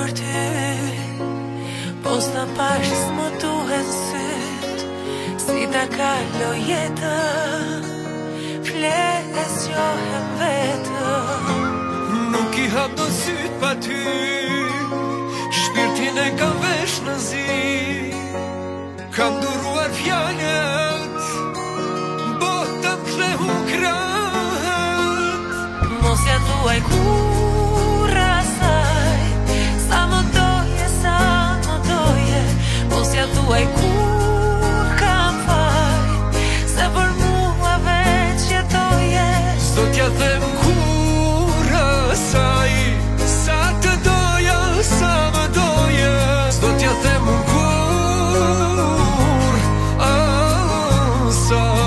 për ty, po s'ta pash s'më duhet syt, si ta kalo jetën, fles johem vetëm. Nuk i hap do syt pa ty, shpirtin e kam vesh në zi, kam duruar fjallet, bota m'klehu krahët. Mos ja thuaj kur asaj, sa më doje, mos ja thuaj kur kam faj, se për mua veç jetoje. S'do t'ja them kur asaj, sa të doja, sa më doje. S'do t'ja them kur asaj.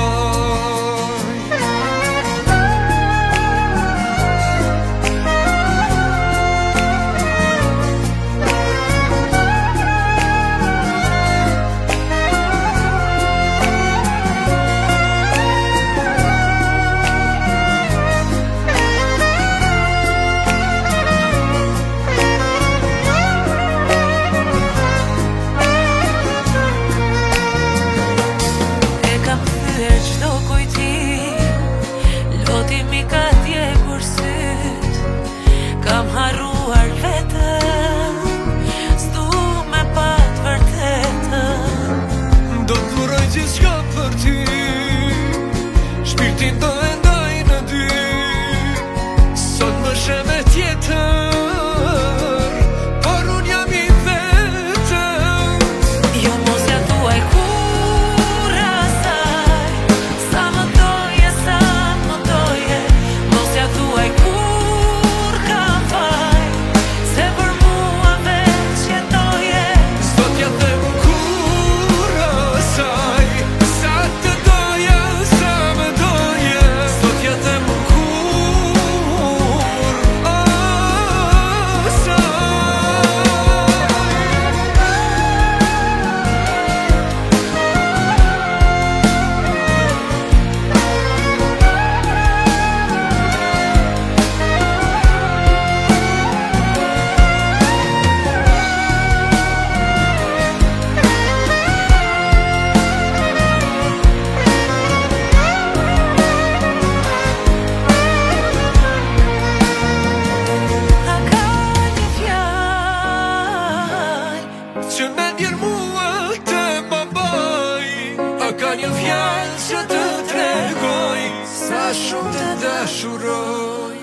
Qdo kujtim, loti mi ka djegur syt, kam harruar vetëm, s'du me pat vërtetën. Do t'duroj gjithçka për ty, shpirtin do e ndaj në dy, sot më sheme tjetër, por unë jam i vetëm. Jo mos ja thuaj kur asaj, sa më doje, mos ja thuaj kur kam faj, se për mua veç jetoje. S'do t'ja them kur asaj, sa të doja, sa më doje. S'do t'ja them kur asaj. Që me ndjer mua të babaj, a ka një fjallë që të tregoj, sa shumë të dashuroj.